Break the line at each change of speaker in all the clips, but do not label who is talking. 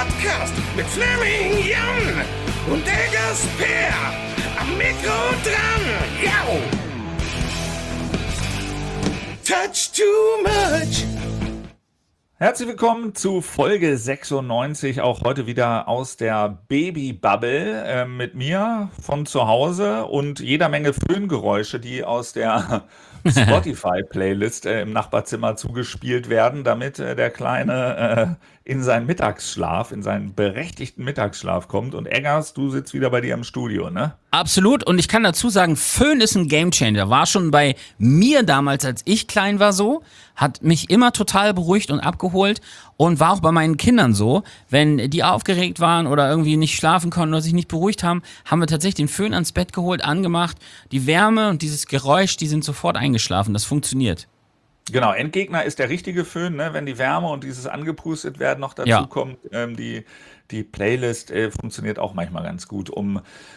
Podcast mit Fleming Jan und Eggers Per. Am Mikro dran, yo! Touch too much.
Herzlich willkommen zu Folge 96, auch heute wieder aus der Baby-Bubble mit mir von zu Hause und jeder Menge Föhngeräusche, die aus der Spotify-Playlist im Nachbarzimmer zugespielt werden, damit der Kleine in seinen Mittagsschlaf, in seinen berechtigten Mittagsschlaf kommt. Und Eggers, du sitzt wieder bei dir im Studio, ne?
Absolut. Und ich kann dazu sagen, Föhn ist ein Gamechanger. War schon bei mir damals, als ich klein war, so. Hat mich immer total beruhigt und abgeholt. Und war auch bei meinen Kindern so. Wenn die aufgeregt waren oder irgendwie nicht schlafen konnten oder sich nicht beruhigt haben, haben wir tatsächlich den Föhn ans Bett geholt, angemacht. Die Wärme und dieses Geräusch, die sind sofort eingeschlafen. Das funktioniert.
Genau, Endgegner ist der richtige Föhn, ne? Wenn die Wärme und dieses angepustet werden noch dazu kommt. Die Playlist funktioniert auch manchmal ganz gut, um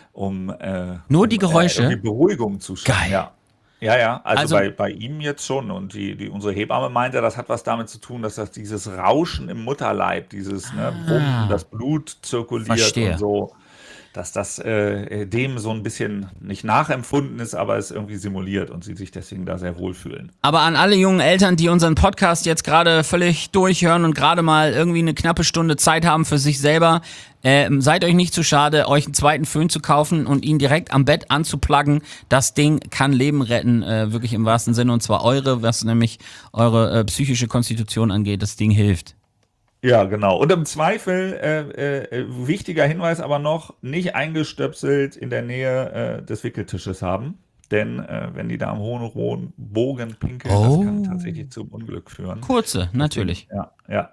Nur die Geräusche?
irgendwie Beruhigung zu schaffen.
Geil.
Ja, also bei ihm jetzt schon. Und unsere Hebamme meinte, das hat was damit zu tun, dass das dieses Rauschen im Mutterleib, dieses Pumpen, das Blut zirkuliert
Verstehe.
und so, dass das dem so ein bisschen nicht nachempfunden ist, aber es irgendwie simuliert und sie sich deswegen da sehr wohlfühlen.
Aber an alle jungen Eltern, die unseren Podcast jetzt gerade völlig durchhören und gerade mal irgendwie eine knappe Stunde Zeit haben für sich selber, seid euch nicht zu schade, euch einen zweiten Föhn zu kaufen und ihn direkt am Bett anzupluggen. Das Ding kann Leben retten, wirklich im wahrsten Sinne, und zwar was nämlich eure psychische Konstitution angeht. Das Ding hilft.
Ja, genau. Und im Zweifel, wichtiger Hinweis aber noch, nicht eingestöpselt in der Nähe des Wickeltisches haben. Denn wenn die da am hohen Bogen pinkeln, das kann tatsächlich zum Unglück führen.
Kurze, natürlich.
Ja.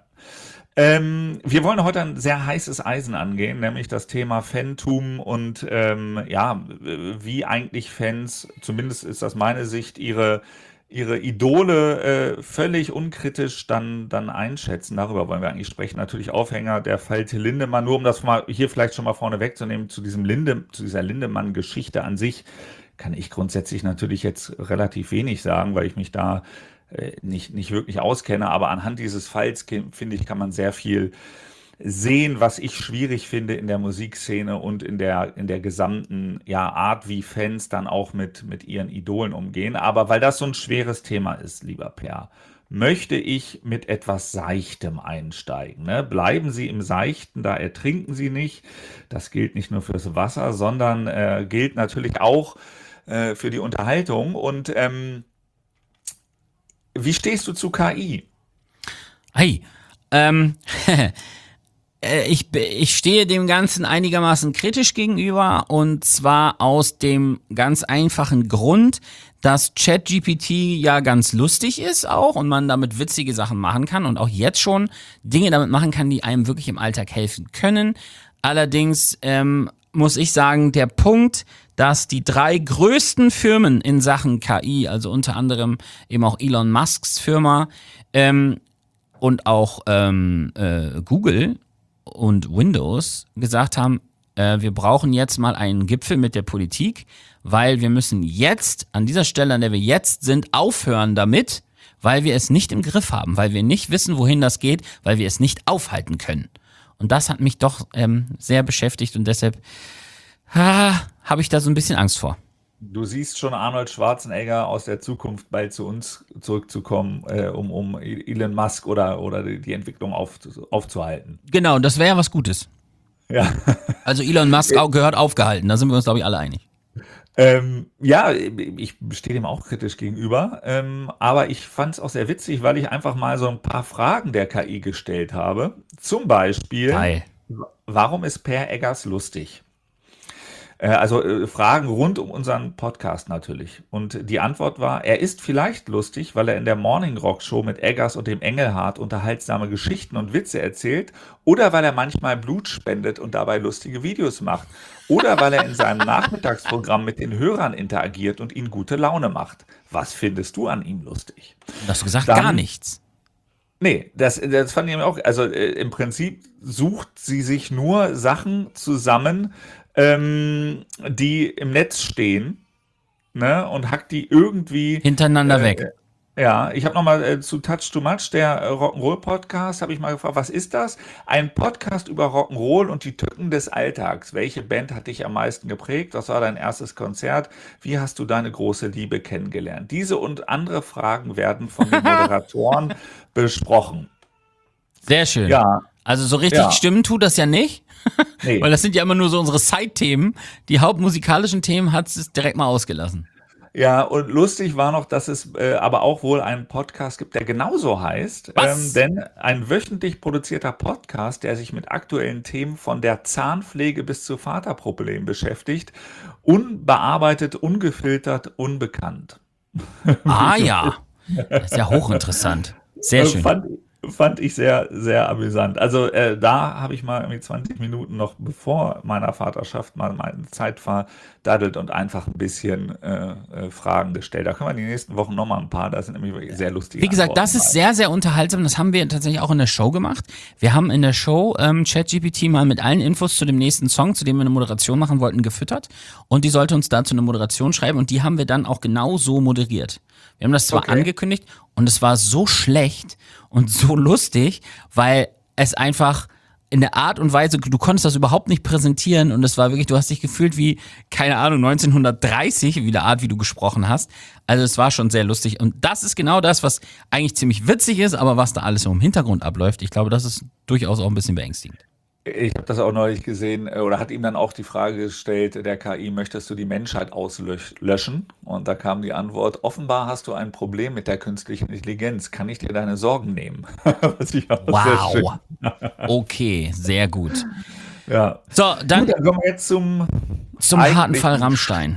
Wir wollen heute ein sehr heißes Eisen angehen, nämlich das Thema Fantum und wie eigentlich Fans, zumindest ist das meine Sicht, ihre Idole völlig unkritisch dann einschätzen. Darüber wollen wir eigentlich sprechen. Natürlich Aufhänger der Fall Till Lindemann. Nur um das mal hier vielleicht schon mal vorne wegzunehmen, zu dieser Lindemann-Geschichte an sich kann ich grundsätzlich natürlich jetzt relativ wenig sagen, weil ich mich da nicht wirklich auskenne. Aber anhand dieses Falls, finde ich, kann man sehr viel sehen, was ich schwierig finde in der Musikszene und in der gesamten Art, wie Fans dann auch mit ihren Idolen umgehen. Aber weil das so ein schweres Thema ist, lieber Per, möchte ich mit etwas Seichtem einsteigen. Ne? Bleiben Sie im Seichten, da ertrinken Sie nicht. Das gilt nicht nur fürs Wasser, sondern gilt natürlich auch für die Unterhaltung. Und wie stehst du zu KI?
Hey, ich stehe dem Ganzen einigermaßen kritisch gegenüber, und zwar aus dem ganz einfachen Grund, dass ChatGPT ja ganz lustig ist auch und man damit witzige Sachen machen kann und auch jetzt schon Dinge damit machen kann, die einem wirklich im Alltag helfen können. Allerdings muss ich sagen, der Punkt, dass die 3 größten Firmen in Sachen KI, also unter anderem eben auch Elon Musks Firma und auch Google und Windows gesagt haben, wir brauchen jetzt mal einen Gipfel mit der Politik, weil wir müssen jetzt, an dieser Stelle, an der wir jetzt sind, aufhören damit, weil wir es nicht im Griff haben, weil wir nicht wissen, wohin das geht, weil wir es nicht aufhalten können. Und das hat mich doch sehr beschäftigt und deshalb habe ich da so ein bisschen Angst vor.
Du siehst schon Arnold Schwarzenegger aus der Zukunft bald zu uns zurückzukommen, um Elon Musk oder die Entwicklung aufzuhalten.
Genau, das wäre ja was Gutes.
Ja.
Also Elon Musk gehört aufgehalten, da sind wir uns, glaube ich, alle einig.
Ich stehe dem auch kritisch gegenüber, aber ich fand es auch sehr witzig, weil ich einfach mal so ein paar Fragen der KI gestellt habe. Zum Beispiel, warum ist Per Eggers lustig? Fragen rund um unseren Podcast natürlich. Und die Antwort war, er ist vielleicht lustig, weil er in der Morning Rock Show mit Eggers und dem Engelhart unterhaltsame Geschichten und Witze erzählt, oder weil er manchmal Blut spendet und dabei lustige Videos macht, oder weil er in seinem Nachmittagsprogramm mit den Hörern interagiert und ihnen gute Laune macht. Was findest du an ihm lustig?
Hast du gesagt, gar nichts?
Nee, das fand ich auch, also im Prinzip sucht sie sich nur Sachen zusammen, die im Netz stehen, ne, und hackt die irgendwie
hintereinander weg.
Ja, ich habe nochmal zu Touch Too Much, der Rock'n'Roll-Podcast, habe ich mal gefragt, was ist das? Ein Podcast über Rock'n'Roll und die Tücken des Alltags. Welche Band hat dich am meisten geprägt? Was war dein erstes Konzert? Wie hast du deine große Liebe kennengelernt? Diese und andere Fragen werden von den Moderatoren besprochen.
Sehr schön.
Ja,
Also so richtig
ja,
stimmen tut das ja nicht, weil
nee.
das sind ja immer nur so unsere Side-Themen. Die hauptmusikalischen Themen hat es direkt mal ausgelassen.
Ja, und lustig war noch, dass es aber auch wohl einen Podcast gibt, der genauso heißt,
Was?
denn ein wöchentlich produzierter Podcast, der sich mit aktuellen Themen von der Zahnpflege bis zu Vaterproblemen beschäftigt, unbearbeitet, ungefiltert, unbekannt.
Ah ja, das ist ja hochinteressant. Sehr schön.
Fand, fand ich sehr, sehr amüsant. Also da habe ich mal irgendwie 20 Minuten noch bevor meiner Vaterschaft mal meine Zeit verdaddelt und einfach ein bisschen Fragen gestellt. Da können wir die nächsten Wochen nochmal ein paar, da sind nämlich wirklich sehr lustige
Wie gesagt, das
Antworten
ist
bei.
sehr, sehr unterhaltsam. Das haben wir tatsächlich auch in der Show gemacht. Wir haben in der Show ChatGPT mal mit allen Infos zu dem nächsten Song, zu dem wir eine Moderation machen wollten, gefüttert. Und die sollte uns dazu eine Moderation schreiben. Und die haben wir dann auch genau so moderiert. Wir haben das zwar
Okay.
angekündigt und es war so schlecht und so lustig, weil es einfach in der Art und Weise, du konntest das überhaupt nicht präsentieren und es war wirklich, du hast dich gefühlt wie, keine Ahnung, 1930, wie der Art, wie du gesprochen hast. Also es war schon sehr lustig und das ist genau das, was eigentlich ziemlich witzig ist, aber was da alles so im Hintergrund abläuft, ich glaube, das ist durchaus auch ein bisschen beängstigend.
Ich habe das auch neulich gesehen, oder hat ihm dann auch die Frage gestellt, der KI, möchtest du die Menschheit auslöschen? Und da kam die Antwort, offenbar hast du ein Problem mit der künstlichen Intelligenz. Kann ich dir deine Sorgen nehmen? Was ich auch sehr schön.
Wow. Okay, sehr gut.
Ja.
So,
Gut,
dann
dann kommen wir jetzt zum
zum harten Fall
eigentlichen,
Rammstein.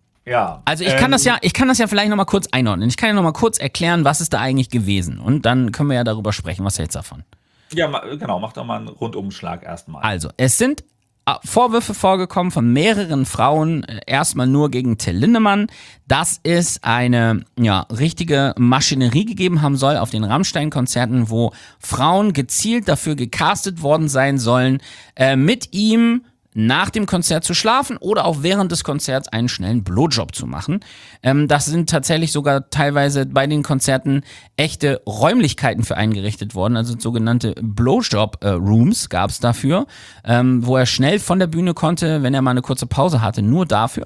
ja,
Also ich kann das ja vielleicht nochmal kurz einordnen. Ich kann ja nochmal kurz erklären, was ist da eigentlich gewesen. Und dann können wir ja darüber sprechen, was hältst du davon?
ja, genau, mach doch mal einen Rundumschlag erstmal.
Also, es sind Vorwürfe vorgekommen von mehreren Frauen, erstmal nur gegen Till Lindemann, dass es eine richtige Maschinerie gegeben haben soll auf den Rammstein-Konzerten, wo Frauen gezielt dafür gecastet worden sein sollen, mit ihm nach dem Konzert zu schlafen oder auch während des Konzerts einen schnellen Blowjob zu machen. Das sind tatsächlich sogar teilweise bei den Konzerten echte Räumlichkeiten für eingerichtet worden, also sogenannte Blowjob-Rooms gab es dafür, wo er schnell von der Bühne konnte, wenn er mal eine kurze Pause hatte, nur dafür.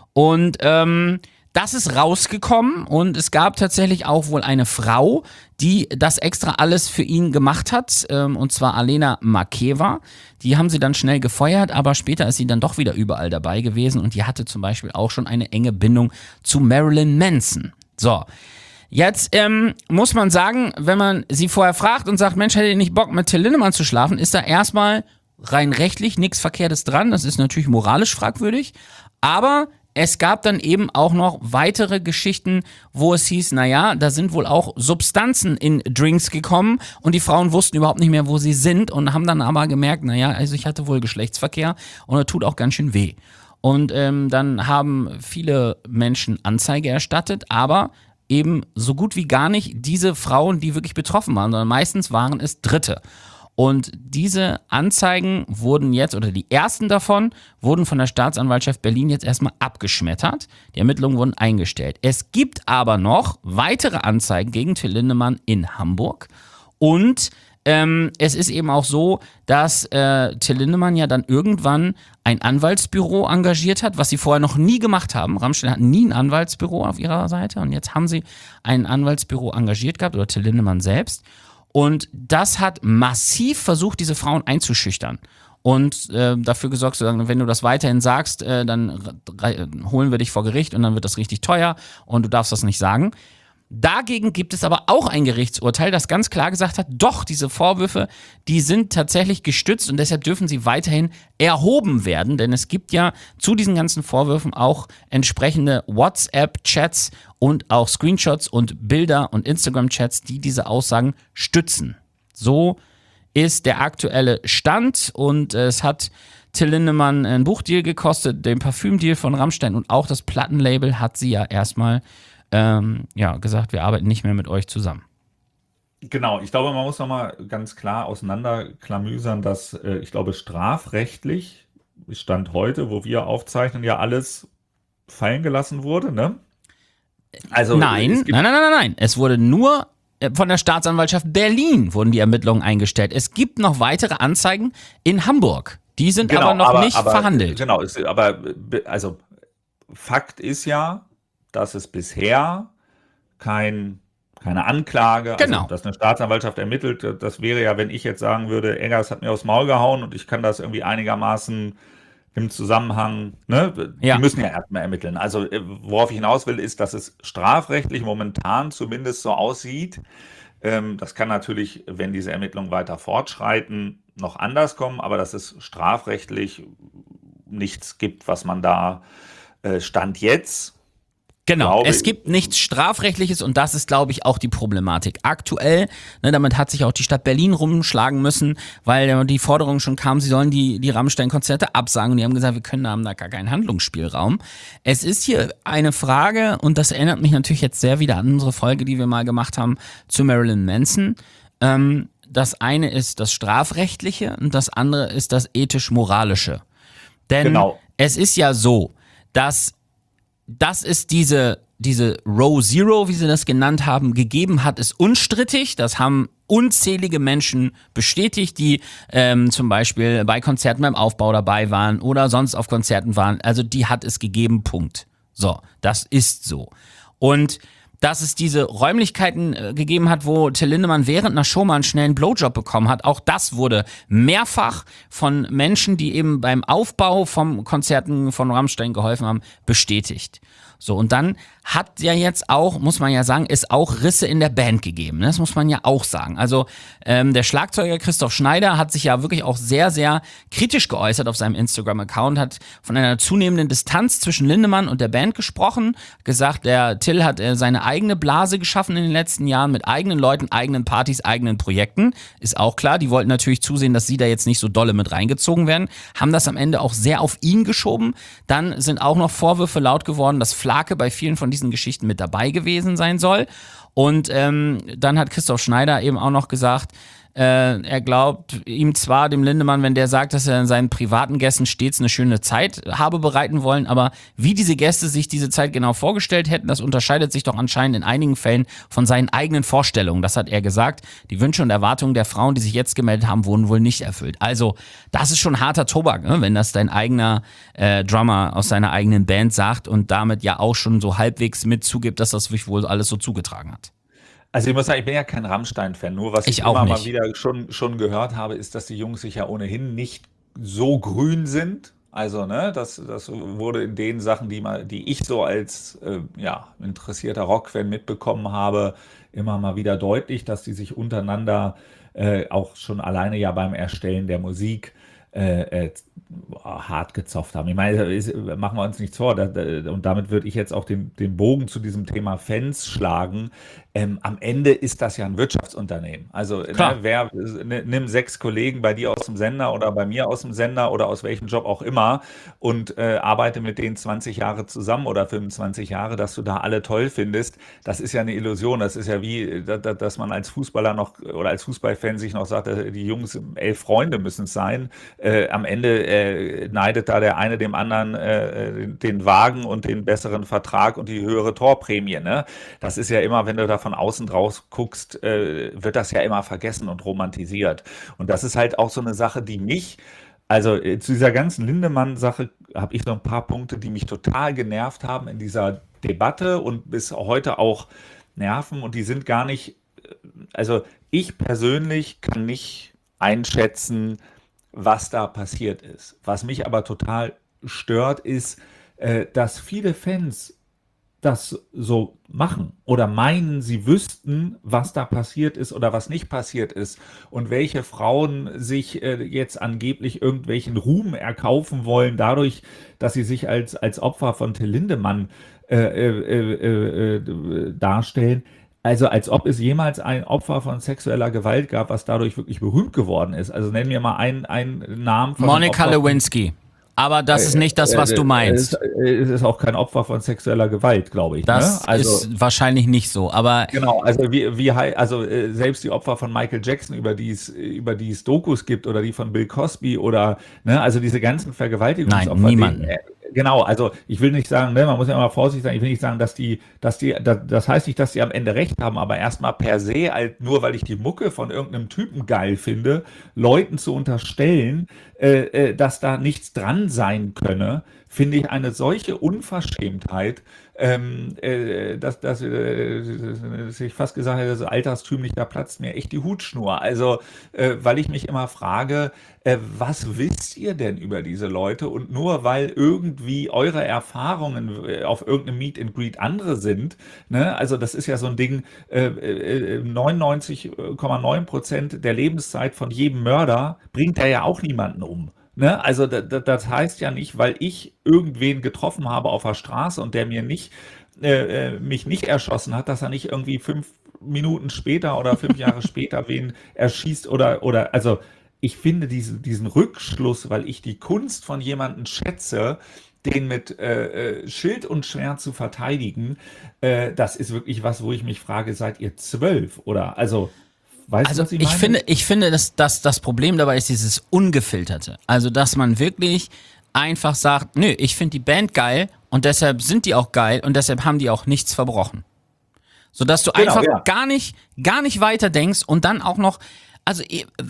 Und das ist rausgekommen und es gab tatsächlich auch wohl eine Frau, die das extra alles für ihn gemacht hat, und zwar Alena Makeva. Die haben sie dann schnell gefeuert, aber später ist sie dann doch wieder überall dabei gewesen und die hatte zum Beispiel auch schon eine enge Bindung zu Marilyn Manson. So, jetzt muss man sagen, wenn man sie vorher fragt und sagt, Mensch, hättet ihr nicht Bock mit Till Lindemann zu schlafen, ist da erstmal rein rechtlich nichts Verkehrtes dran. Das ist natürlich moralisch fragwürdig, aber es gab dann eben auch noch weitere Geschichten, wo es hieß, naja, da sind wohl auch Substanzen in Drinks gekommen und die Frauen wussten überhaupt nicht mehr, wo sie sind und haben dann aber gemerkt, naja, also ich hatte wohl Geschlechtsverkehr und das tut auch ganz schön weh. Und dann haben viele Menschen Anzeige erstattet, aber eben so gut wie gar nicht diese Frauen, die wirklich betroffen waren, sondern meistens waren es Dritte. Und diese Anzeigen wurden jetzt, oder die ersten davon, wurden von der Staatsanwaltschaft Berlin jetzt erstmal abgeschmettert. Die Ermittlungen wurden eingestellt. Es gibt aber noch weitere Anzeigen gegen Till Lindemann in Hamburg. Und es ist eben auch so, dass Till Lindemann ja dann irgendwann ein Anwaltsbüro engagiert hat, was sie vorher noch nie gemacht haben. Rammstein hat nie ein Anwaltsbüro auf ihrer Seite und jetzt haben sie ein Anwaltsbüro engagiert gehabt, oder Till Lindemann selbst. Und das hat massiv versucht, diese Frauen einzuschüchtern. Und dafür gesorgt, zu sagen, wenn du das weiterhin sagst, dann holen wir dich vor Gericht und dann wird das richtig teuer und du darfst das nicht sagen. Dagegen gibt es aber auch ein Gerichtsurteil, das ganz klar gesagt hat, doch, diese Vorwürfe, die sind tatsächlich gestützt und deshalb dürfen sie weiterhin erhoben werden, denn es gibt ja zu diesen ganzen Vorwürfen auch entsprechende WhatsApp-Chats und auch Screenshots und Bilder und Instagram-Chats, die diese Aussagen stützen. So ist der aktuelle Stand und es hat Till Lindemann einen Buchdeal gekostet, den Parfümdeal von Rammstein und auch das Plattenlabel hat sie ja erstmal gesagt, wir arbeiten nicht mehr mit euch zusammen.
Genau, ich glaube, man muss nochmal ganz klar auseinanderklamüsern, dass ich glaube, strafrechtlich Stand heute, wo wir aufzeichnen, ja alles fallen gelassen wurde, ne? Also
Nein. Es wurde nur von der Staatsanwaltschaft Berlin wurden die Ermittlungen eingestellt. Es gibt noch weitere Anzeigen in Hamburg. Die sind aber noch nicht verhandelt.
Genau, also Fakt ist ja, dass es bisher keine Anklage,
Genau.
also dass eine Staatsanwaltschaft ermittelt, das wäre ja, wenn ich jetzt sagen würde, Eggers hat mir aufs Maul gehauen und ich kann das irgendwie einigermaßen im Zusammenhang, ne?
Ja.
Die müssen ja erstmal ermitteln. Also worauf ich hinaus will, ist, dass es strafrechtlich momentan zumindest so aussieht. Das kann natürlich, wenn diese Ermittlungen weiter fortschreiten, noch anders kommen, aber dass es strafrechtlich nichts gibt, was man da Stand jetzt.
Genau, es gibt nichts Strafrechtliches und das ist, glaube ich, auch die Problematik. Aktuell, damit hat sich auch die Stadt Berlin rumschlagen müssen, weil die Forderung schon kam, sie sollen die Rammstein-Konzerte absagen und die haben gesagt, haben da gar keinen Handlungsspielraum. Es ist hier eine Frage und das erinnert mich natürlich jetzt sehr wieder an unsere Folge, die wir mal gemacht haben zu Marilyn Manson. Das eine ist das Strafrechtliche und das andere ist das ethisch-moralische. Denn Es ist ja so, dass es diese Row Zero, wie sie das genannt haben, gegeben hat, ist unstrittig. Das haben unzählige Menschen bestätigt, die zum Beispiel bei Konzerten beim Aufbau dabei waren oder sonst auf Konzerten waren. Also die hat es gegeben, Punkt. So, das ist so. Und dass es diese Räumlichkeiten gegeben hat, wo Till Lindemann während einer Show mal einen schnellen Blowjob bekommen hat. Auch das wurde mehrfach von Menschen, die eben beim Aufbau von Konzerten von Rammstein geholfen haben, bestätigt. So, und dann hat ja jetzt auch, muss man ja sagen, es auch Risse in der Band gegeben. Das muss man ja auch sagen. Also der Schlagzeuger Christoph Schneider hat sich ja wirklich auch sehr, sehr kritisch geäußert auf seinem Instagram-Account, hat von einer zunehmenden Distanz zwischen Lindemann und der Band gesprochen, gesagt, der Till hat seine eigene Blase geschaffen in den letzten Jahren mit eigenen Leuten, eigenen Partys, eigenen Projekten. Ist auch klar, die wollten natürlich zusehen, dass sie da jetzt nicht so dolle mit reingezogen werden, haben das am Ende auch sehr auf ihn geschoben. Dann sind auch noch Vorwürfe laut geworden, dass Flake bei vielen von diesen Geschichten mit dabei gewesen sein soll. Und dann hat Christoph Schneider eben auch noch gesagt, er glaubt ihm zwar, dem Lindemann, wenn der sagt, dass er in seinen privaten Gästen stets eine schöne Zeit habe bereiten wollen, aber wie diese Gäste sich diese Zeit genau vorgestellt hätten, das unterscheidet sich doch anscheinend in einigen Fällen von seinen eigenen Vorstellungen. Das hat er gesagt. Die Wünsche und Erwartungen der Frauen, die sich jetzt gemeldet haben, wurden wohl nicht erfüllt. Also, das ist schon harter Tobak, ne? Wenn das dein eigener Drummer aus seiner eigenen Band sagt und damit ja auch schon so halbwegs mit zugibt, dass das sich wohl alles so zugetragen hat.
Also ich muss sagen, ich bin ja kein Rammstein-Fan. Nur was ich immer mal wieder schon gehört habe, ist, dass die Jungs sich ja ohnehin nicht so grün sind. Also, ne, das wurde in den Sachen, die ich so als interessierter Rock-Fan mitbekommen habe, immer mal wieder deutlich, dass die sich untereinander auch schon alleine ja beim Erstellen der Musik hart gezofft haben. Ich meine, machen wir uns nichts vor. Und damit würde ich jetzt auch den Bogen zu diesem Thema Fans schlagen. Am Ende ist das ja ein Wirtschaftsunternehmen. Also nimm 6 Kollegen bei dir aus dem Sender oder bei mir aus dem Sender oder aus welchem Job auch immer und arbeite mit denen 20 Jahre zusammen oder 25 Jahre, dass du da alle toll findest. Das ist ja eine Illusion. Das ist ja wie, dass man als Fußballer noch oder als Fußballfan sich noch sagt, die Jungs 11 Freunde müssen es sein. Am Ende neidet da der eine dem anderen den Wagen und den besseren Vertrag und die höhere Torprämie. Ne? Das ist ja immer, wenn du da von außen drauf guckst, wird das ja immer vergessen und romantisiert. Und das ist halt auch so eine Sache, die mich, also zu dieser ganzen Lindemann-Sache habe ich noch ein paar Punkte, die mich total genervt haben in dieser Debatte und bis heute auch nerven und die sind gar nicht, also ich persönlich kann nicht einschätzen, was da passiert ist. Was mich aber total stört, ist, dass viele Fans das so machen oder meinen, sie wüssten, was da passiert ist oder was nicht passiert ist und welche Frauen sich jetzt angeblich irgendwelchen Ruhm erkaufen wollen, dadurch, dass sie sich als Opfer von Till Lindemann darstellen. Also als ob es jemals ein Opfer von sexueller Gewalt gab, was dadurch wirklich berühmt geworden ist. Also nenn mir mal einen Namen von
Monika Lewinsky. Aber das ist nicht das, was du meinst.
Es ist auch kein Opfer von sexueller Gewalt, glaube ich.
Das ist wahrscheinlich nicht so. Aber
genau, also selbst die Opfer von Michael Jackson, über die es Dokus gibt oder die von Bill Cosby oder also diese ganzen Vergewaltigungsopfer.
Nein, niemand.
Genau, also ich will nicht sagen, ne, man muss ja immer vorsichtig sein, ich will nicht sagen, das heißt nicht, dass die am Ende recht haben, aber erstmal per se, halt nur weil ich die Mucke von irgendeinem Typen geil finde, Leuten zu unterstellen, dass da nichts dran sein könne, finde ich eine solche Unverschämtheit, dass ich fast gesagt hätte, so alterstümlich, da platzt mir echt die Hutschnur. Also, weil ich mich immer frage, was wisst ihr denn über diese Leute? Und nur weil irgendwie eure Erfahrungen auf irgendeinem Meet and Greet andere sind, ne? Also das ist ja so ein Ding, 99,9% der Lebenszeit von jedem Mörder bringt er ja auch niemanden um. Ne? Also das heißt ja nicht, weil ich irgendwen getroffen habe auf der Straße und der mich nicht erschossen hat, dass er nicht irgendwie 5 Minuten später oder 5 Jahre später wen erschießt oder also ich finde diesen Rückschluss, weil ich die Kunst von jemandem schätze, den mit Schild und Schwert zu verteidigen, das ist wirklich was, wo ich mich frage, seid ihr 12 oder also weißt du,
Also
was ich meine?
ich finde, dass das Problem dabei ist dieses Ungefilterte. Also, dass man wirklich einfach sagt, nö, ich finde die Band geil und deshalb sind die auch geil und deshalb haben die auch nichts verbrochen. Sodass du
Genau,
einfach
ja.
gar nicht weiter denkst und dann auch noch, also,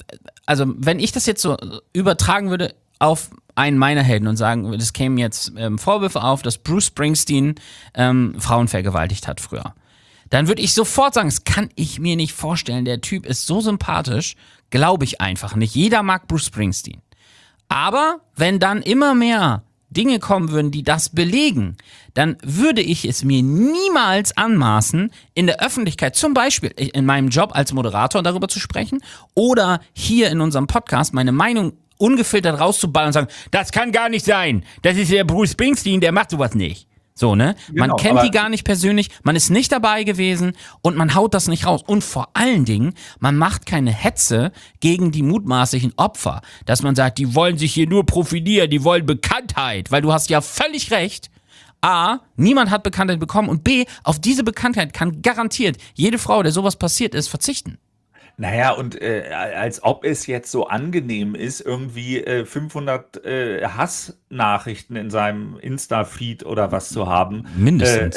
wenn ich das jetzt so übertragen würde auf einen meiner Helden und sagen, es kämen jetzt Vorwürfe auf, dass Bruce Springsteen Frauen vergewaltigt hat früher. Dann würde ich sofort sagen, das kann ich mir nicht vorstellen. Der Typ ist so sympathisch, glaube ich einfach nicht. Jeder mag Bruce Springsteen. Aber wenn dann immer mehr Dinge kommen würden, die das belegen, dann würde ich es mir niemals anmaßen, in der Öffentlichkeit, zum Beispiel in meinem Job als Moderator darüber zu sprechen oder hier in unserem Podcast meine Meinung ungefiltert rauszuballern und sagen, das kann gar nicht sein. Das ist der Bruce Springsteen, der macht sowas nicht. So, ne? Man
Genau,
kennt
aber
die gar nicht persönlich, man ist nicht dabei gewesen und man haut das nicht raus. Und vor allen Dingen, man macht keine Hetze gegen die mutmaßlichen Opfer. Dass man sagt, die wollen sich hier nur profilieren, die wollen Bekanntheit. Weil du hast ja völlig recht. A, niemand hat Bekanntheit bekommen und B, auf diese Bekanntheit kann garantiert jede Frau, der sowas passiert ist, verzichten.
naja, und als ob es jetzt so angenehm ist, irgendwie 500 Hassnachrichten in seinem Insta-Feed oder was zu haben.
Mindestens.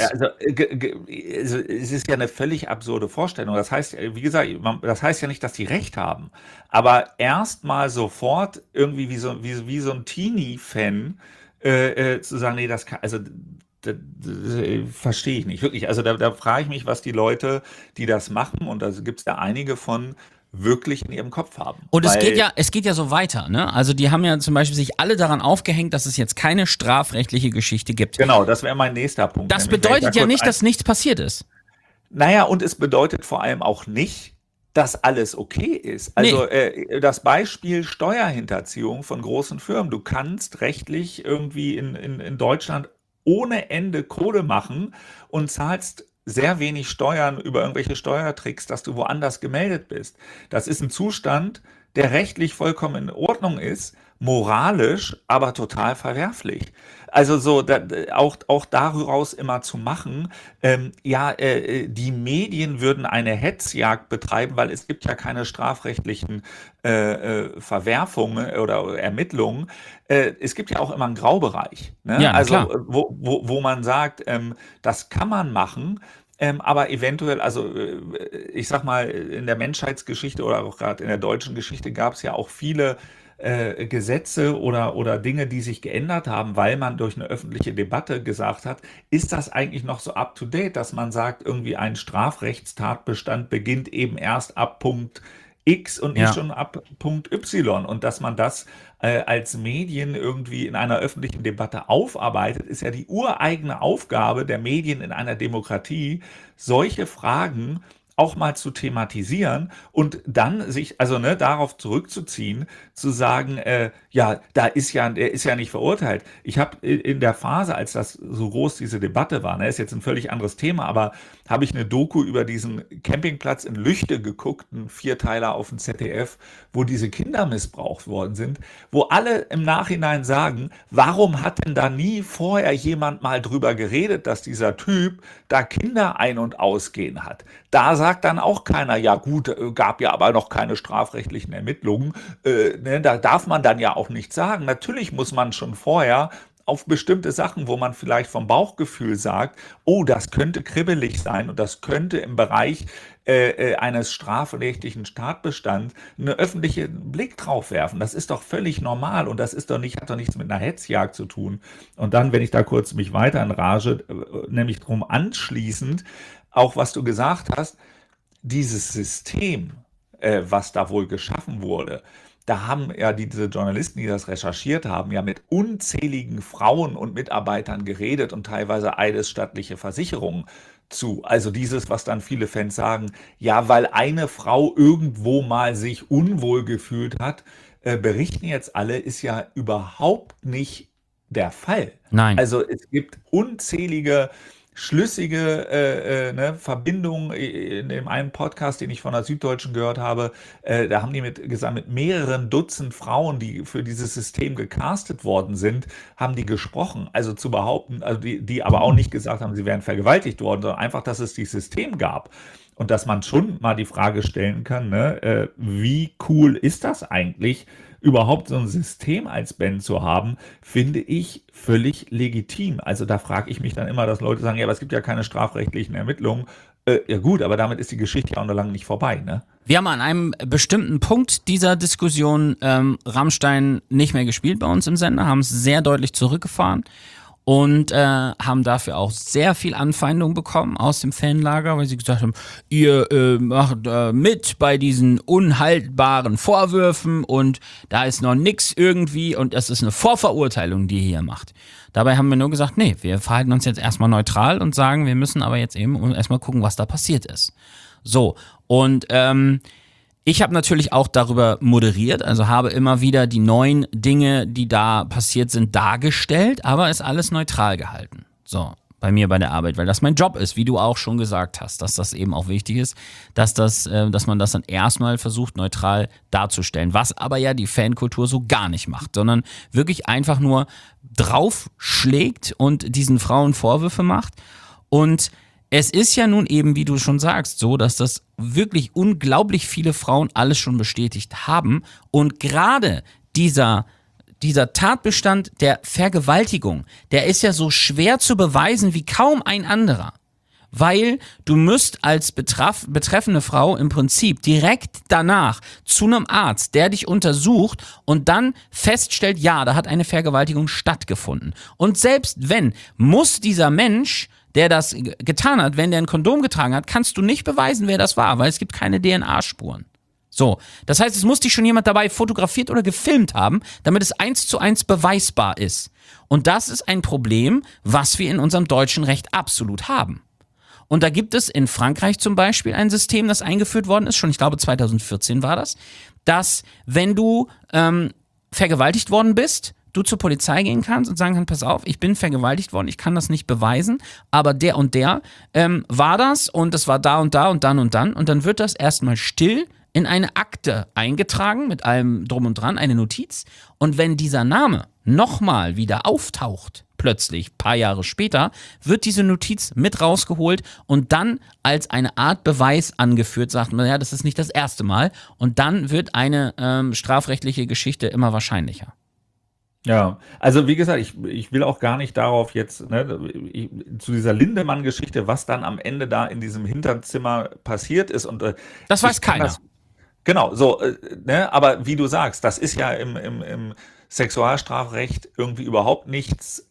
Also es ist ja eine völlig absurde Vorstellung. Das heißt, wie gesagt, das heißt ja nicht, dass die recht haben. Aber erstmal sofort irgendwie wie so ein Teenie-Fan zu sagen, nee, das kann, also das verstehe ich nicht, wirklich. Also da frage ich mich, was die Leute, die das machen, und da gibt es ja einige von, wirklich in ihrem Kopf haben.
Und es
Weil,
geht ja so weiter, ne? Also die haben ja zum Beispiel sich alle daran aufgehängt, dass es jetzt keine strafrechtliche Geschichte gibt.
genau, das wäre mein nächster Punkt.
Das
nämlich, wenn ich
bedeutet
da
ja
kurz
nicht, dass nichts passiert ist.
naja, und es bedeutet vor allem auch nicht, dass alles okay ist. Also das Beispiel Steuerhinterziehung von großen Firmen. Du kannst rechtlich irgendwie in Deutschland ohne Ende Kohle machen und zahlst sehr wenig Steuern über irgendwelche Steuertricks, dass du woanders gemeldet bist. Das ist ein Zustand, der rechtlich vollkommen in Ordnung ist, moralisch aber total verwerflich. Also so auch daraus immer zu machen, die Medien würden eine Hetzjagd betreiben, weil es gibt ja keine strafrechtlichen Verwerfungen oder Ermittlungen. Es gibt ja auch immer einen Graubereich, ne?
Ja, na
Also
klar.
wo man sagt, das kann man machen, aber eventuell, also ich sag mal, in der Menschheitsgeschichte oder auch gerade in der deutschen Geschichte gab es ja auch viele Gesetze oder Dinge, die sich geändert haben, weil man durch eine öffentliche Debatte gesagt hat, ist das eigentlich noch so up-to-date, dass man sagt, irgendwie ein Strafrechtstatbestand beginnt eben erst ab Punkt X und nicht
Ja.
schon ab Punkt Y, und dass man das als Medien irgendwie in einer öffentlichen Debatte aufarbeitet, ist ja die ureigene Aufgabe der Medien in einer Demokratie, solche Fragen auch mal zu thematisieren und dann sich, also ne, darauf zurückzuziehen, zu sagen, ja, der ist ja nicht verurteilt. Ich habe in der Phase, als das so groß diese Debatte war, ne, ist jetzt ein völlig anderes Thema, aber habe ich eine Doku über diesen Campingplatz in Lüchte geguckt, ein Vierteiler auf dem ZDF, wo diese Kinder missbraucht worden sind, wo alle im Nachhinein sagen, warum hat denn da nie vorher jemand mal drüber geredet, dass dieser Typ da Kinder ein- und ausgehen hat? Da sagt dann auch keiner, ja gut, gab ja aber noch keine strafrechtlichen Ermittlungen. Ne, da darf man dann ja auch nichts sagen. Natürlich muss man schon vorher auf bestimmte Sachen, wo man vielleicht vom Bauchgefühl sagt, oh, das könnte kribbelig sein und das könnte im Bereich eines strafrechtlichen Tatbestands einen öffentlichen Blick drauf werfen. Das ist doch völlig normal und das ist doch nicht, hat doch nichts mit einer Hetzjagd zu tun. Und dann, wenn ich da kurz mich weiter enrage, nämlich drum anschließend, auch was du gesagt hast, dieses System, was da wohl geschaffen wurde, da haben ja diese Journalisten, die das recherchiert haben, ja mit unzähligen Frauen und Mitarbeitern geredet und teilweise eidesstattliche Versicherungen zu. Also dieses, was dann viele Fans sagen, ja, weil eine Frau irgendwo mal sich unwohl gefühlt hat, berichten jetzt alle, ist ja überhaupt nicht der Fall.
Nein.
Also es gibt unzählige schlüssige Verbindungen in dem einen Podcast, den ich von der Süddeutschen gehört habe. Da haben die mit mehreren Dutzend Frauen, die für dieses System gecastet worden sind, haben die gesprochen. Also zu behaupten, also die aber auch nicht gesagt haben, sie wären vergewaltigt worden, sondern einfach, dass es dieses System gab. Und dass man schon mal die Frage stellen kann, ne, wie cool ist das eigentlich, überhaupt so ein System als Band zu haben, finde ich völlig legitim. Also da frage ich mich dann immer, dass Leute sagen, ja, aber es gibt ja keine strafrechtlichen Ermittlungen. Ja gut, aber damit ist die Geschichte ja auch noch lange nicht vorbei, ne?
Wir haben an einem bestimmten Punkt dieser Diskussion Rammstein nicht mehr gespielt bei uns im Sender, haben es sehr deutlich zurückgefahren und haben dafür auch sehr viel Anfeindung bekommen aus dem Fanlager, weil sie gesagt haben, ihr macht mit bei diesen unhaltbaren Vorwürfen und da ist noch nix irgendwie und es ist eine Vorverurteilung, die ihr hier macht. Dabei haben wir nur gesagt, nee, wir verhalten uns jetzt erstmal neutral und sagen, wir müssen aber jetzt eben erstmal gucken, was da passiert ist. So, und ich habe natürlich auch darüber moderiert, also habe immer wieder die neuen Dinge, die da passiert sind, dargestellt, aber ist alles neutral gehalten. So, bei mir bei der Arbeit, weil das mein Job ist, wie du auch schon gesagt hast, dass das eben auch wichtig ist, dass man das dann erstmal versucht, neutral darzustellen, was aber ja die Fankultur so gar nicht macht, sondern wirklich einfach nur draufschlägt und diesen Frauen Vorwürfe macht. Und es ist ja nun eben, wie du schon sagst, so, dass das wirklich unglaublich viele Frauen alles schon bestätigt haben. Und gerade dieser Tatbestand der Vergewaltigung, der ist ja so schwer zu beweisen wie kaum ein anderer. Weil du müsst als betreffende Frau im Prinzip direkt danach zu einem Arzt, der dich untersucht und dann feststellt, ja, da hat eine Vergewaltigung stattgefunden. Und selbst wenn, muss dieser Mensch, der das getan hat, wenn der ein Kondom getragen hat, kannst du nicht beweisen, wer das war, weil es gibt keine DNA-Spuren. So, das heißt, es muss dich schon jemand dabei fotografiert oder gefilmt haben, damit es 1:1 beweisbar ist. Und das ist ein Problem, was wir in unserem deutschen Recht absolut haben. Und da gibt es in Frankreich zum Beispiel ein System, das eingeführt worden ist, schon ich glaube 2014 war das, dass wenn du vergewaltigt worden bist, du zur Polizei gehen kannst und sagen kannst, pass auf, ich bin vergewaltigt worden, ich kann das nicht beweisen, aber der und der war das und das war da und da und dann und dann und dann wird das erstmal still in eine Akte eingetragen mit allem drum und dran, eine Notiz, und wenn dieser Name nochmal wieder auftaucht, plötzlich, paar Jahre später, wird diese Notiz mit rausgeholt und dann als eine Art Beweis angeführt, sagt man, ja, das ist nicht das erste Mal, und dann wird eine strafrechtliche Geschichte immer wahrscheinlicher.
Ja, also wie gesagt, ich will auch gar nicht darauf jetzt, zu dieser Lindemann-Geschichte, was dann am Ende da in diesem Hinterzimmer passiert ist. Und
das weiß keiner.
Genau, so, aber wie du sagst, das ist ja im Sexualstrafrecht irgendwie überhaupt nichts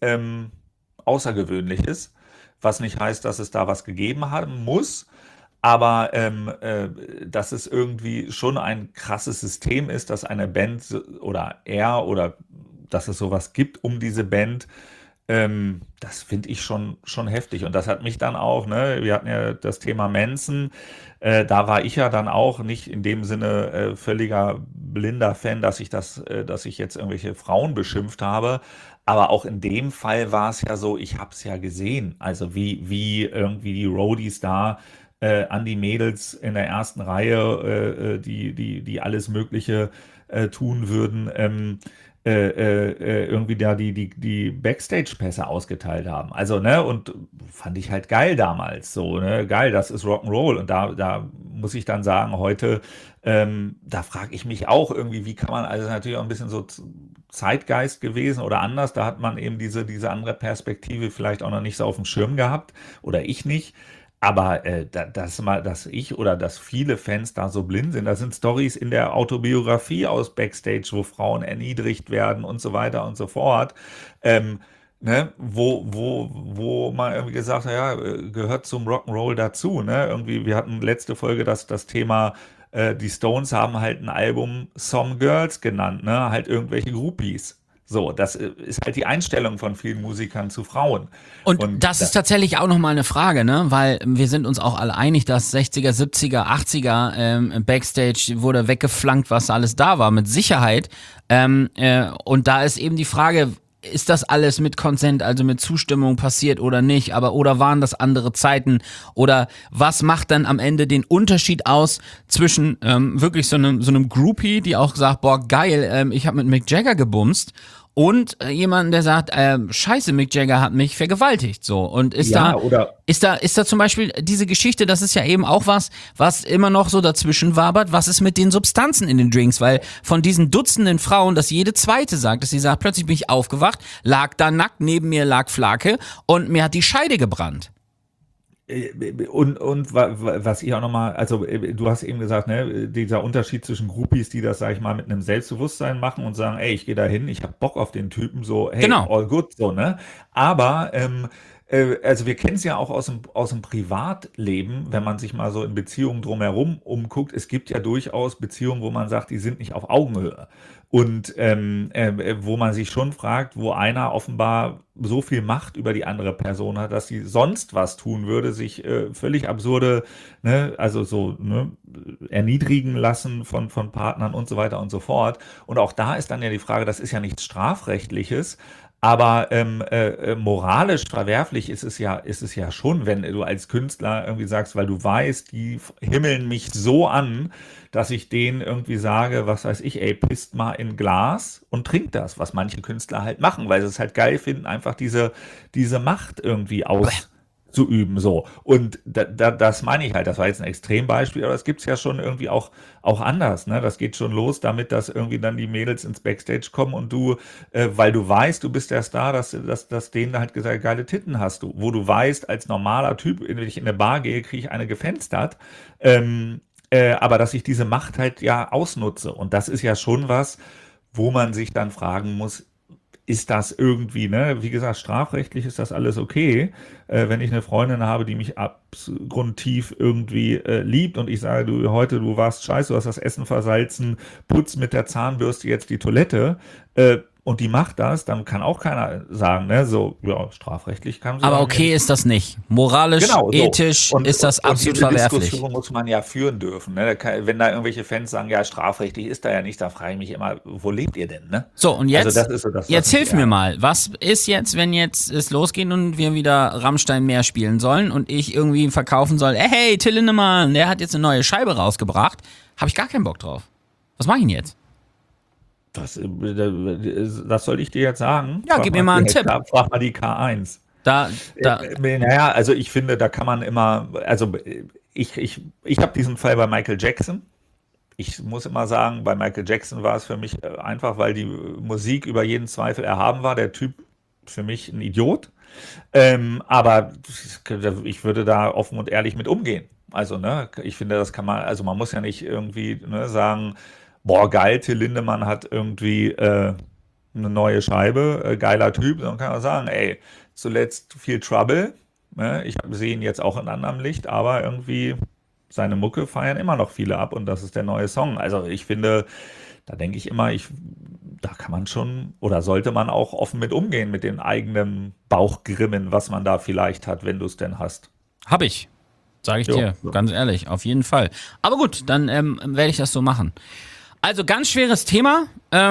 Außergewöhnliches, was nicht heißt, dass es da was gegeben haben muss. Aber dass es irgendwie schon ein krasses System ist, dass eine Band oder dass es sowas gibt um diese Band, das finde ich schon heftig. Und das hat mich dann auch, wir hatten ja das Thema Manson, da war ich ja dann auch nicht in dem Sinne völliger blinder Fan, dass ich jetzt irgendwelche Frauen beschimpft habe. Aber auch in dem Fall war es ja so, ich habe es ja gesehen. Also wie irgendwie die Roadies da an die Mädels in der ersten Reihe, die alles Mögliche tun würden, irgendwie da die Backstage-Pässe ausgeteilt haben. Also, und fand ich halt geil damals. So, geil, das ist Rock'n'Roll. Und da muss ich dann sagen, heute, da frage ich mich auch irgendwie, wie kann man, also natürlich auch ein bisschen so Zeitgeist gewesen oder anders. Da hat man eben diese andere Perspektive vielleicht auch noch nicht so auf dem Schirm gehabt oder ich nicht. Aber dass ich oder dass viele Fans da so blind sind, da sind Storys in der Autobiografie aus Backstage, wo Frauen erniedrigt werden und so weiter und so fort. Ne, wo man irgendwie gesagt hat, ja, gehört zum Rock'n'Roll dazu. Ne? Irgendwie, wir hatten letzte Folge das Thema, die Stones haben halt ein Album Some Girls genannt, ne? Halt irgendwelche Groupies. So, das ist halt die Einstellung von vielen Musikern zu Frauen.
Und das ist tatsächlich auch nochmal eine Frage, ne? Weil wir sind uns auch alle einig, dass 60er, 70er, 80er Backstage wurde weggeflankt, was alles da war, mit Sicherheit. Und da ist eben die Frage, ist das alles mit Consent, also mit Zustimmung passiert oder nicht, oder waren das andere Zeiten, oder was macht dann am Ende den Unterschied aus zwischen wirklich so einem Groupie, die auch sagt, boah geil, ich habe mit Mick Jagger gebumst, und jemanden, der sagt, scheiße, Mick Jagger hat mich vergewaltigt, so. Und ist da zum Beispiel diese Geschichte, das ist ja eben auch was immer noch so dazwischen wabert, was ist mit den Substanzen in den Drinks, weil von diesen Dutzenden Frauen, dass jede zweite sagt, dass sie sagt, plötzlich bin ich aufgewacht, lag da nackt, neben mir lag Flake und mir hat die Scheide gebrannt.
Und was ich auch nochmal, also du hast eben gesagt, ne, dieser Unterschied zwischen Groupies, die das, sag ich mal, mit einem Selbstbewusstsein machen und sagen, ey, ich gehe da hin, ich hab Bock auf den Typen, so, hey,
Genau.
all good, so, ne? Aber, also wir kennen es ja auch aus dem Privatleben, wenn man sich mal so in Beziehungen drumherum umguckt, es gibt ja durchaus Beziehungen, wo man sagt, die sind nicht auf Augenhöhe. Und wo man sich schon fragt, wo einer offenbar so viel Macht über die andere Person hat, dass sie sonst was tun würde, sich völlig absurde, ne, also so, ne, erniedrigen lassen von Partnern und so weiter und so fort. Und auch da ist dann ja die Frage, das ist ja nichts Strafrechtliches, aber moralisch verwerflich ist es ja schon, wenn du als Künstler irgendwie sagst, weil du weißt, die himmeln mich so an, dass ich denen irgendwie sage, was weiß ich, ey, pisst mal in Glas und trinkt das, was manche Künstler halt machen, weil sie es halt geil finden, einfach diese Macht irgendwie auszuüben, so. Und das meine ich halt, das war jetzt ein Extrembeispiel, aber das gibt's ja schon irgendwie auch anders, ne? Das geht schon los damit, dass irgendwie dann die Mädels ins Backstage kommen und du, weil du weißt, du bist der Star, dass denen halt gesagt, geile Titten hast du, wo du weißt, als normaler Typ, wenn ich in eine Bar gehe, kriege ich eine gefenstert, aber dass ich diese Macht halt ja ausnutze. Und das ist ja schon was, wo man sich dann fragen muss, ist das irgendwie, ne, wie gesagt, strafrechtlich ist das alles okay, wenn ich eine Freundin habe, die mich abgrundtief irgendwie liebt und ich sage, du warst scheiße, du hast das Essen versalzen, putz mit der Zahnbürste jetzt die Toilette, und die macht das, dann kann auch keiner sagen, ne, so, ja, strafrechtlich kann sie.
Aber okay ist das nicht. Moralisch,
genau, so.
ethisch ist das absolut
diese
verwerflich.
Diskussion muss man ja führen dürfen. Ne? Wenn da irgendwelche Fans sagen, ja, strafrechtlich ist da ja nicht, da frage ich mich immer, wo lebt ihr denn? Ne?
So, und jetzt,
also das ist so das,
jetzt hilf mir mal. Was ist jetzt, wenn jetzt es losgeht und wir wieder Rammstein mehr spielen sollen und ich irgendwie verkaufen soll, hey, Till Lindemann, der hat jetzt eine neue Scheibe rausgebracht, habe ich gar keinen Bock drauf. Was mache ich denn jetzt? Das
soll ich dir jetzt sagen?
Ja, gib mir mal einen Tipp.
Frag mal die K1.
Naja,
also ich finde, da kann man immer, also ich habe diesen Fall bei Michael Jackson. Ich muss immer sagen, bei Michael Jackson war es für mich einfach, weil die Musik über jeden Zweifel erhaben war. Der Typ für mich ein Idiot. Aber ich würde da offen und ehrlich mit umgehen. Also, ne, ich finde, das kann man, also man muss ja nicht irgendwie, ne, sagen, boah, geil, Till Lindemann hat irgendwie eine neue Scheibe, geiler Typ. Dann kann man sagen, ey, zuletzt viel Trouble. Ne? Ich sehe ihn jetzt auch in anderem Licht, aber irgendwie seine Mucke feiern immer noch viele ab und das ist der neue Song. Also ich finde, da denke ich immer, da kann man schon oder sollte man auch offen mit umgehen, mit den eigenen Bauchgrimmen, was man da vielleicht hat, wenn du es denn hast.
Hab ich. Sage ich dir, ganz ehrlich, auf jeden Fall. Aber gut, dann werde ich das so machen. Also ganz schweres Thema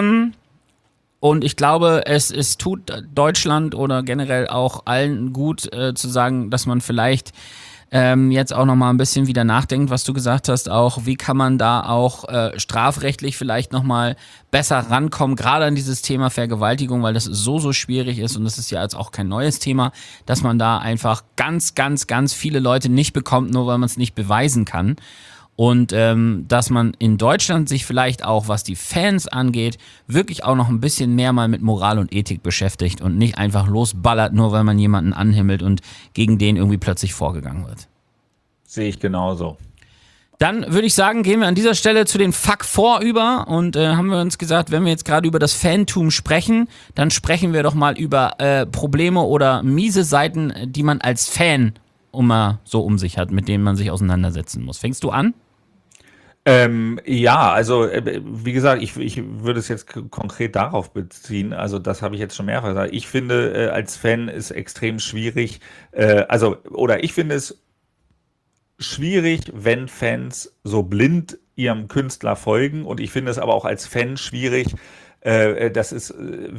und ich glaube, es tut Deutschland oder generell auch allen gut zu sagen, dass man vielleicht jetzt auch nochmal ein bisschen wieder nachdenkt, was du gesagt hast, auch wie kann man da auch strafrechtlich vielleicht nochmal besser rankommen, gerade an dieses Thema Vergewaltigung, weil das so schwierig ist und das ist ja jetzt auch kein neues Thema, dass man da einfach ganz viele Leute nicht bekommt, nur weil man es nicht beweisen kann. und dass man in Deutschland sich vielleicht auch, was die Fans angeht, wirklich auch noch ein bisschen mehr mal mit Moral und Ethik beschäftigt und nicht einfach losballert, nur weil man jemanden anhimmelt und gegen den irgendwie plötzlich vorgegangen wird.
Sehe ich genauso.
Dann würde ich sagen, gehen wir an dieser Stelle zu den Fuck 4 über und haben wir uns gesagt, wenn wir jetzt gerade über das Fantum sprechen, dann sprechen wir doch mal über Probleme oder miese Seiten, die man als Fan so um sich hat, mit denen man sich auseinandersetzen muss. Fängst du an?
Ja, also wie gesagt, ich würde es jetzt konkret darauf beziehen, also das habe ich jetzt schon mehrfach gesagt. Ich finde, als Fan ist extrem schwierig, ich finde es schwierig, wenn Fans so blind ihrem Künstler folgen, und ich finde es aber auch als Fan schwierig, das ist,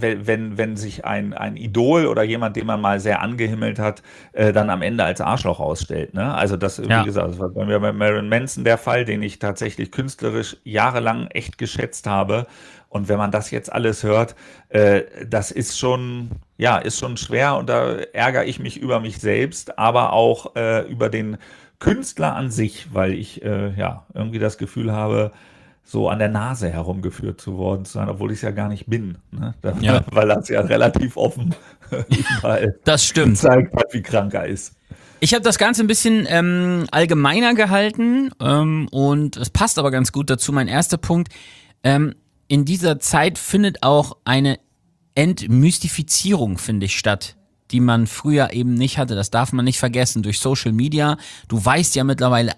wenn sich ein Idol oder jemand, den man mal sehr angehimmelt hat, dann am Ende als Arschloch ausstellt. Ne? Also das,
Ja.
wie gesagt, das war bei mir bei Marilyn Manson der Fall, den ich tatsächlich künstlerisch jahrelang echt geschätzt habe. Und wenn man das jetzt alles hört, das ist schon schwer, und da ärgere ich mich über mich selbst, aber auch über den Künstler an sich, weil ich irgendwie das Gefühl habe, so an der Nase herumgeführt zu worden zu sein, obwohl ich es ja gar nicht bin. Ne?
Ja.
Weil das ja relativ offen überall
Das stimmt.
gezeigt hat, wie krank er ist.
Ich habe das Ganze ein bisschen allgemeiner gehalten und es passt aber ganz gut dazu. Mein erster Punkt, in dieser Zeit findet auch eine Entmystifizierung, finde ich, statt, die man früher eben nicht hatte. Das darf man nicht vergessen. Durch Social Media, du weißt ja mittlerweile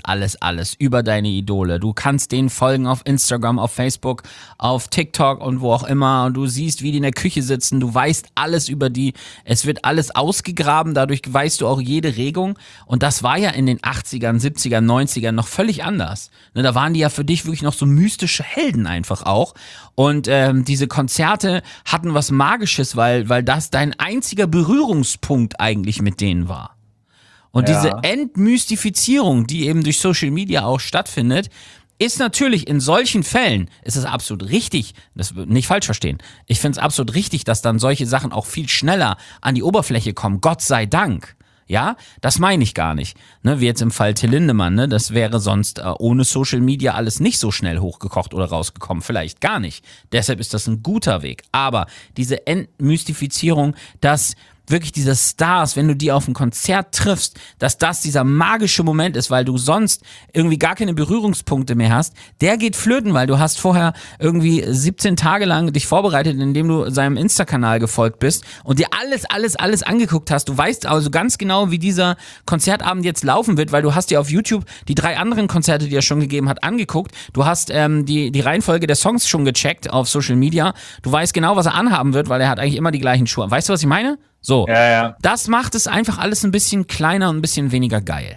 alles über deine Idole. Du kannst denen folgen auf Instagram, auf Facebook, auf TikTok und wo auch immer. Und du siehst, wie die in der Küche sitzen. Du weißt alles über die. Es wird alles ausgegraben. Dadurch weißt du auch jede Regung. Und das war ja in den 80ern, 70ern, 90ern noch völlig anders. Ne, da waren die ja für dich wirklich noch so mystische Helden einfach auch. Und diese Konzerte hatten was Magisches, weil das dein einziger Berührungspunkt eigentlich mit denen war. Und
Ja.
diese Entmystifizierung, die eben durch Social Media auch stattfindet, ist natürlich in solchen Fällen, ist es absolut richtig, das wird nicht falsch verstehen, ich finde es absolut richtig, dass dann solche Sachen auch viel schneller an die Oberfläche kommen, Gott sei Dank. Ja, das meine ich gar nicht. Ne, wie jetzt im Fall Till Lindemann, ne, das wäre sonst ohne Social Media alles nicht so schnell hochgekocht oder rausgekommen. Vielleicht gar nicht. Deshalb ist das ein guter Weg. Aber diese Entmystifizierung, dass wirklich diese Stars, wenn du die auf ein Konzert triffst, dass das dieser magische Moment ist, weil du sonst irgendwie gar keine Berührungspunkte mehr hast, der geht flöten, weil du hast vorher irgendwie 17 Tage lang dich vorbereitet, indem du seinem Insta-Kanal gefolgt bist und dir alles angeguckt hast. Du weißt also ganz genau, wie dieser Konzertabend jetzt laufen wird, weil du hast dir auf YouTube die 3 anderen Konzerte, die er schon gegeben hat, angeguckt. Du hast die Reihenfolge der Songs schon gecheckt auf Social Media. Du weißt genau, was er anhaben wird, weil er hat eigentlich immer die gleichen Schuhe. Weißt du, was ich meine? So,
Ja.
das macht es einfach alles ein bisschen kleiner und ein bisschen weniger geil.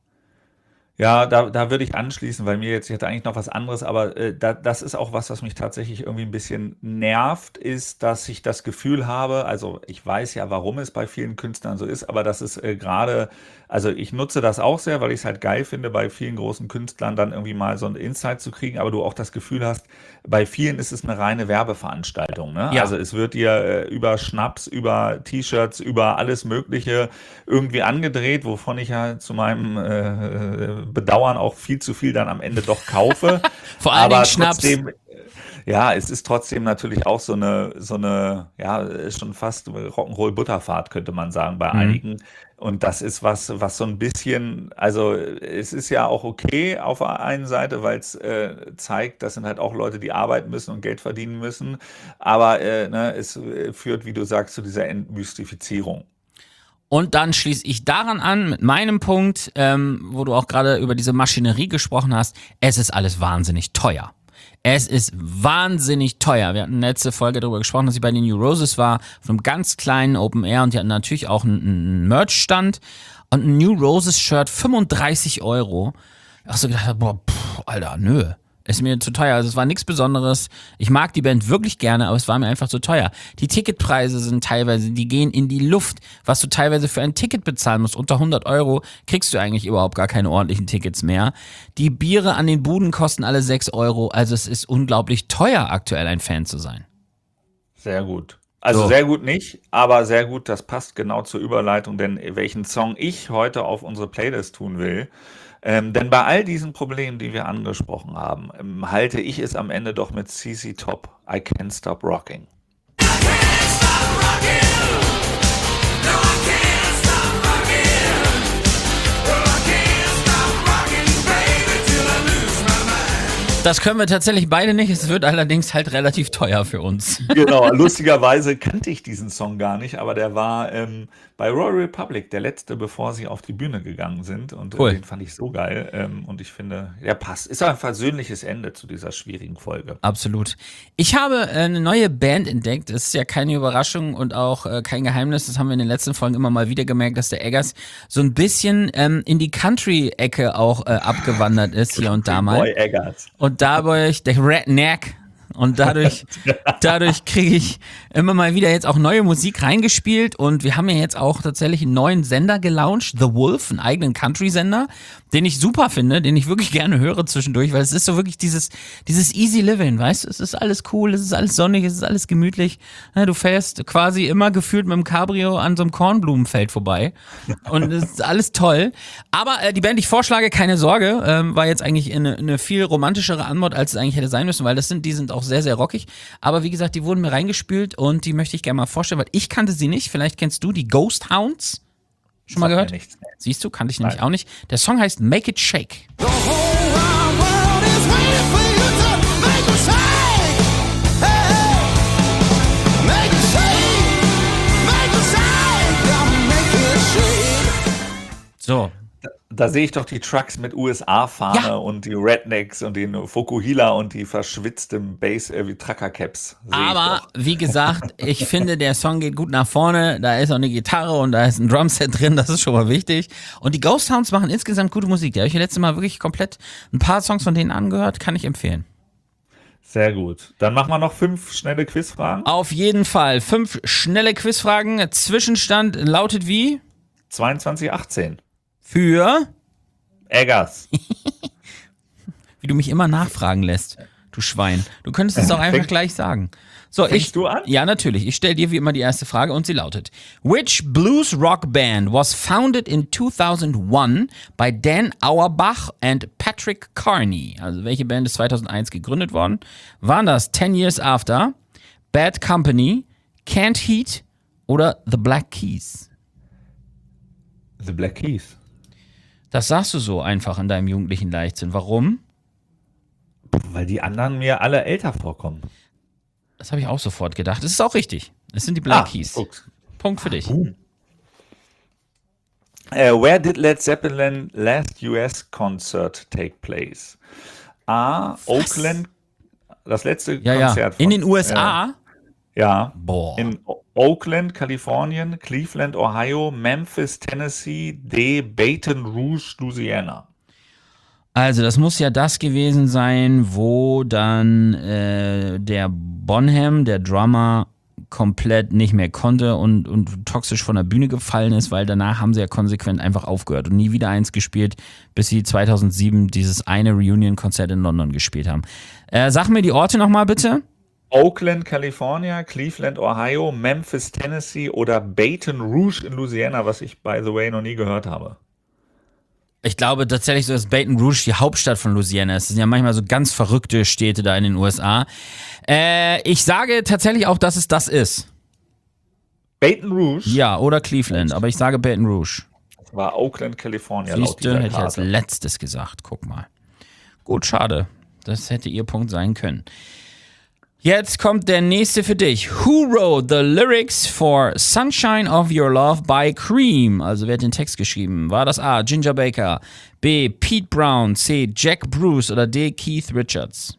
Ja, da würde ich anschließen, weil ich hätte eigentlich noch was anderes, aber das ist auch was mich tatsächlich irgendwie ein bisschen nervt, ist, dass ich das Gefühl habe, also ich weiß ja, warum es bei vielen Künstlern so ist, aber das ist gerade, also ich nutze das auch sehr, weil ich es halt geil finde, bei vielen großen Künstlern dann irgendwie mal so ein Insight zu kriegen, aber du auch das Gefühl hast, bei vielen ist es eine reine Werbeveranstaltung. Ne?
Ja.
Also es wird dir über Schnaps, über T-Shirts, über alles Mögliche irgendwie angedreht, wovon ich ja zu meinem Bedauern auch viel zu viel dann am Ende doch kaufe.
Vor allen Dingen
Aber
Schnaps.
trotzdem, ja, es ist trotzdem natürlich auch so eine, ja, schon fast Rock'n'Roll-Butterfahrt, könnte man sagen, bei einigen. Und das ist was so ein bisschen, also es ist ja auch okay auf der einen Seite, weil es zeigt, das sind halt auch Leute, die arbeiten müssen und Geld verdienen müssen. Aber es führt, wie du sagst, zu dieser Entmystifizierung.
Und dann schließe ich daran an mit meinem Punkt, wo du auch gerade über diese Maschinerie gesprochen hast. Es ist alles wahnsinnig teuer. Es ist wahnsinnig teuer. Wir hatten letzte Folge darüber gesprochen, dass ich bei den New Roses war, auf einem ganz kleinen Open Air, und die hatten natürlich auch einen Merch-Stand und ein New Roses-Shirt, 35 €. Ich hab so gedacht, boah, Alter, nö. Ist mir zu teuer. Also es war nichts Besonderes. Ich mag die Band wirklich gerne, aber es war mir einfach zu teuer. Die Ticketpreise sind teilweise, die gehen in die Luft. Was du teilweise für ein Ticket bezahlen musst, unter 100 € kriegst du eigentlich überhaupt gar keine ordentlichen Tickets mehr. Die Biere an den Buden kosten alle 6 €. Also es ist unglaublich teuer, aktuell ein Fan zu sein.
Sehr gut. Also
So.
sehr gut nicht, aber sehr gut, das passt genau zur Überleitung, denn welchen Song ich heute auf unsere Playlist tun will, Denn bei all diesen Problemen, die wir angesprochen haben, halte ich es am Ende doch mit CC Top, I Can't Stop Rocking.
Das können wir tatsächlich beide nicht. Es wird allerdings halt relativ teuer für uns.
Genau, lustigerweise kannte ich diesen Song gar nicht, aber der war bei Royal Republic, der letzte, bevor sie auf die Bühne gegangen sind. Und
Cool.
den fand ich so geil. Und ich finde, der passt. Ist ein versöhnliches Ende zu dieser schwierigen Folge.
Absolut. Ich habe eine neue Band entdeckt. Das ist ja keine Überraschung und auch kein Geheimnis. Das haben wir in den letzten Folgen immer mal wieder gemerkt, dass der Eggers so ein bisschen in die Country-Ecke auch abgewandert ist, hier und da mal.
Boy Eggers.
Und dadurch, der Redneck, und dadurch kriege ich immer mal wieder jetzt auch neue Musik reingespielt und wir haben ja jetzt auch tatsächlich einen neuen Sender gelauncht, The Wolf, einen eigenen Country-Sender, den ich super finde, den ich wirklich gerne höre zwischendurch, weil es ist so wirklich dieses Easy Living, weißt du, es ist alles cool, es ist alles sonnig, es ist alles gemütlich, ja, du fährst quasi immer gefühlt mit dem Cabrio an so einem Kornblumenfeld vorbei und es ist alles toll, aber die Band, die ich vorschlage, keine Sorge, war jetzt eigentlich eine viel romantischere Antwort, als es eigentlich hätte sein müssen, weil die sind auch sehr, sehr rockig, aber wie gesagt, die wurden mir reingespült und die möchte ich gerne mal vorstellen, weil ich kannte sie nicht, vielleicht kennst du die Ghost Hounds. Schon mal gehört?
Nichts.
Siehst du, kannte ich nämlich auch nicht. Der Song heißt Make It Shake.
The whole wide world is waiting for you to make it shake. Hey, make it shake, yeah, make it shake.
So,
Da sehe ich doch die Trucks mit USA-Fahne
Ja.
und die Rednecks und den Fukuhila und die verschwitzten Bass, wie Trucker-Caps.
aber wie gesagt, ich finde, der Song geht gut nach vorne. Da ist auch eine Gitarre und da ist ein Drumset drin, das ist schon mal wichtig. Und die Ghost Hounds machen insgesamt gute Musik. Da habe ich ja letztes Mal wirklich komplett ein paar Songs von denen angehört, kann ich empfehlen.
Sehr gut. Dann machen wir noch 5 schnelle Quizfragen.
Auf jeden Fall 5 schnelle Quizfragen. Zwischenstand lautet wie?
22:18.
Für?
Eggers.
Wie du mich immer nachfragen lässt, du Schwein. Du könntest es auch einfach gleich sagen. So,
Fängst du an?
Ja, natürlich. Ich stelle dir wie immer die erste Frage und sie lautet: Which blues rock band was founded in 2001 by Dan Auerbach and Patrick Carney? Also welche Band ist 2001 gegründet worden? Waren das 10 Years After, Bad Company, Can't Heat oder The Black Keys?
The Black Keys.
Das sagst du so einfach in deinem jugendlichen Leichtsinn. Warum?
Weil die anderen mir alle älter vorkommen.
Das habe ich auch sofort gedacht. Das ist auch richtig. Es sind die Black Keys.
guck.
Punkt für dich.
Where did Led Zeppelin last US concert take place? A. Oakland. Das letzte
Ja.
Konzert.
In den USA?
Ja.
Boah.
In Oakland, Kalifornien, Cleveland, Ohio, Memphis, Tennessee, D. Baton Rouge, Louisiana.
Also, das muss ja das gewesen sein, wo dann der Bonham, der Drummer, komplett nicht mehr konnte und toxisch von der Bühne gefallen ist, weil danach haben sie ja konsequent einfach aufgehört und nie wieder eins gespielt, bis sie 2007 dieses eine Reunion-Konzert in London gespielt haben. Sag mir die Orte nochmal bitte.
Oakland, California, Cleveland, Ohio, Memphis, Tennessee oder Baton Rouge in Louisiana, was ich, by the way, noch nie gehört habe.
Ich glaube tatsächlich so, dass Baton Rouge die Hauptstadt von Louisiana ist. Das sind ja manchmal so ganz verrückte Städte da in den USA. Ich sage tatsächlich auch, dass es das ist.
Baton Rouge
Ja, oder Cleveland, aber ich sage Baton Rouge.
war Oakland, California. laut
Siehst du,
dieser
hätte ich als
Karte.
letztes gesagt. Guck mal. Gut, schade. Das hätte ihr Punkt sein können. Jetzt kommt der nächste für dich. Who wrote the lyrics for Sunshine of Your Love by Cream? Also wer hat den Text geschrieben? War das A. Ginger Baker, B. Pete Brown, C. Jack Bruce oder D. Keith Richards?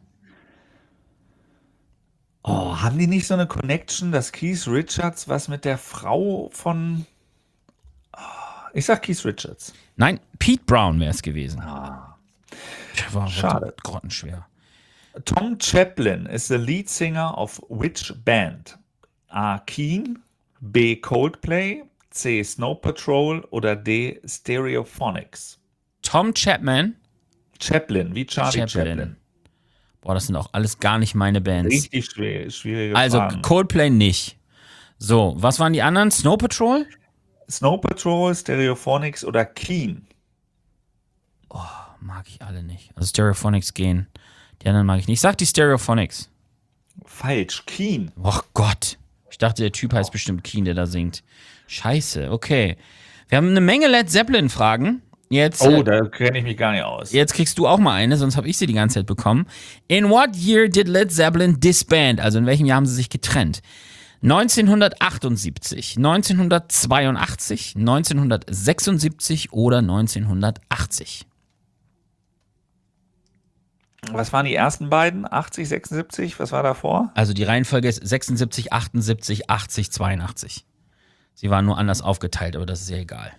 Oh, haben die nicht so eine Connection, dass Keith Richards was mit der Frau von... Ich sag Keith Richards.
Nein, Pete Brown wäre es gewesen. War
Schade.
grottenschwer.
Tom Chaplin is the lead singer of which band? A. Keen, B. Coldplay, C. Snow Patrol oder D. Stereophonics?
Tom Chapman.
Chaplin, wie Charlie Chaplin.
Boah, das sind auch alles gar nicht meine Bands.
Richtig schwierige
Also
Fragen.
Coldplay nicht. So, was waren die anderen? Snow Patrol?
Snow Patrol, Stereophonics oder Keen?
Mag ich alle nicht. Also Stereophonics gehen. Die anderen mag ich nicht. Sag die Stereophonics.
Falsch. Keen.
Och Gott. Ich dachte, der Typ heißt bestimmt Keen, der da singt. Scheiße, okay. Wir haben eine Menge Led Zeppelin-Fragen. Jetzt,
Da kenne ich mich gar nicht aus.
jetzt kriegst du auch mal eine, sonst habe ich sie die ganze Zeit bekommen. In what year did Led Zeppelin disband? Also in welchem Jahr haben sie sich getrennt? 1978, 1982, 1976 oder 1980?
Was waren die ersten beiden? 80, 76? Was war davor?
Also die Reihenfolge ist 76, 78, 80, 82. Sie waren nur anders aufgeteilt, aber das ist ja egal.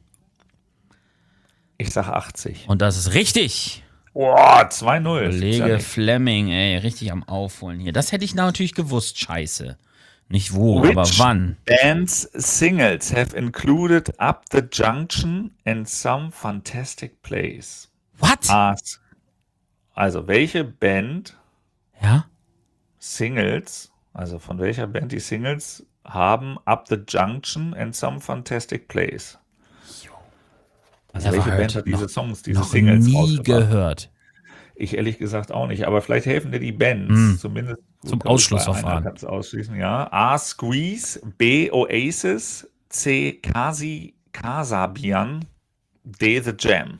Ich sag 80.
Und das ist richtig.
Boah, 2-0.
Kollege Fleming, ey, richtig am Aufholen hier. Das hätte ich natürlich gewusst, scheiße. Nicht wo, aber wann.
Bands singles have included Up the Junction and Some Fantastic Place?
What?
Also welche Band
Ja?
Singles, also von welcher Band die Singles haben Up the Junction and Some Fantastic Place? Also welche Band hat diese Songs, diese
noch
Singles
nie
rausgebracht?
gehört.
Ich ehrlich gesagt auch nicht, aber vielleicht helfen dir die Bands, zumindest
Zum
gut,
Ausschlussverfahren.
Kannst du ausschließen, ja. A. Squeeze, B. Oasis, C. Kasabian, D. The Jam.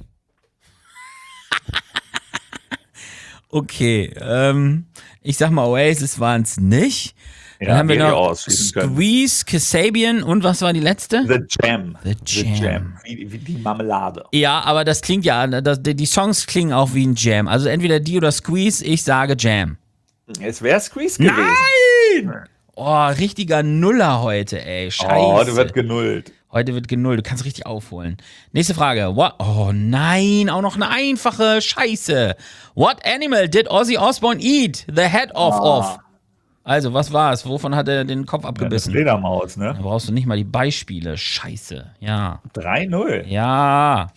Okay, ich sag mal, Oasis waren es nicht. Dann haben wir
die
noch
ausschließen können.
Squeeze, Kasabian und was war die letzte?
The Jam.
The Jam.
Wie die Marmelade.
Ja, aber das klingt ja, die Songs klingen auch wie ein Jam. Also entweder die oder Squeeze, ich sage Jam.
Es wäre Squeeze gewesen.
Nein! Oh, richtiger Nuller heute, ey. Scheiße.
Oh, du wird genullt.
Heute wird genullt. Du kannst richtig aufholen. Nächste Frage. Oh nein, auch noch eine einfache. Scheiße. What animal did Ozzy Osbourne eat the head of? Also, was war es? Wovon hat er den Kopf abgebissen?
Eine Fledermaus, ne?
Da brauchst du nicht mal die Beispiele. Scheiße. Ja.
3-0.
Ja.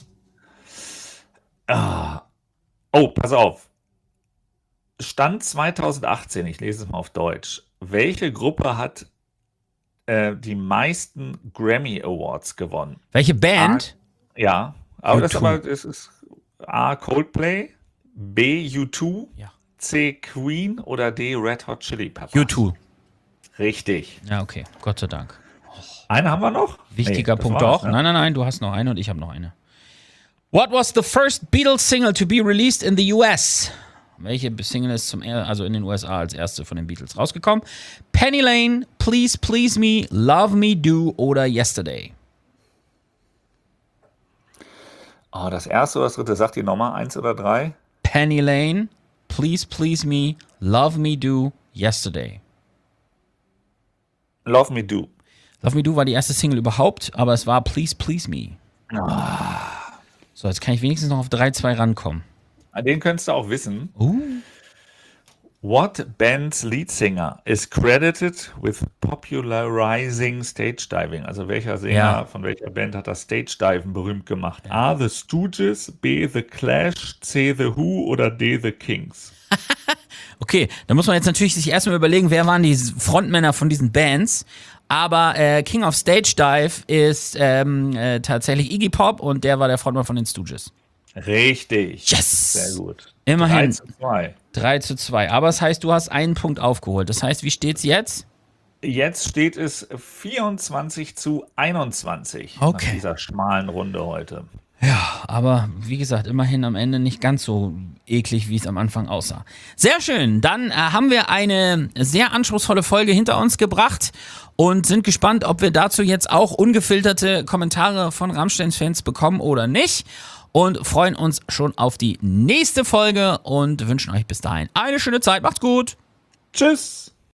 Oh, pass auf. Stand 2018, ich lese es mal auf Deutsch. Welche Gruppe hat die meisten Grammy Awards gewonnen?
Welche Band?
Ja, aber
U2.
das ist A. Coldplay, B. U2,
Ja.
C. Queen oder D. Red Hot Chili Peppers?
U2.
Richtig.
Ja, okay. Gott sei Dank.
Eine haben wir noch?
Wichtiger
Nee, das
Punkt
war's,
doch.
ne?
Nein, du hast noch eine und ich habe noch eine. What was the first Beatles single to be released in the US? Welche Single ist also in den USA als erste von den Beatles rausgekommen? Penny Lane, Please Please Me, Love Me Do oder Yesterday?
Oh, das erste oder das dritte, sagt die Nummer 1 oder 3?
Penny Lane, Please Please Me, Love Me Do, Yesterday.
Love Me Do.
Love Me Do war die erste Single überhaupt, aber es war Please Please Me. So, jetzt kann ich wenigstens noch auf 3-2 rankommen.
Den könntest du auch wissen. What band's lead singer is credited with popularizing stage diving? Also welcher Sänger von welcher Band hat das Stage Diven berühmt gemacht? A. The Stooges, B. The Clash, C. The Who oder D. The Kings?
Okay, da muss man jetzt natürlich sich erstmal überlegen, wer waren die Frontmänner von diesen Bands. Aber King of Stage Dive ist tatsächlich Iggy Pop und der war der Frontmann von den Stooges.
Richtig.
Yes!
Sehr gut.
Immerhin
3-2.
3-2. Aber es heißt, du hast einen Punkt aufgeholt. Das heißt, wie steht's jetzt?
Jetzt steht es 24-21
Okay.
nach dieser schmalen Runde heute.
Ja, aber wie gesagt, immerhin am Ende nicht ganz so eklig, wie es am Anfang aussah. Sehr schön, dann haben wir eine sehr anspruchsvolle Folge hinter uns gebracht und sind gespannt, ob wir dazu jetzt auch ungefilterte Kommentare von Rammstein-Fans bekommen oder nicht. Und freuen uns schon auf die nächste Folge und wünschen euch bis dahin eine schöne Zeit. Macht's gut!
Tschüss!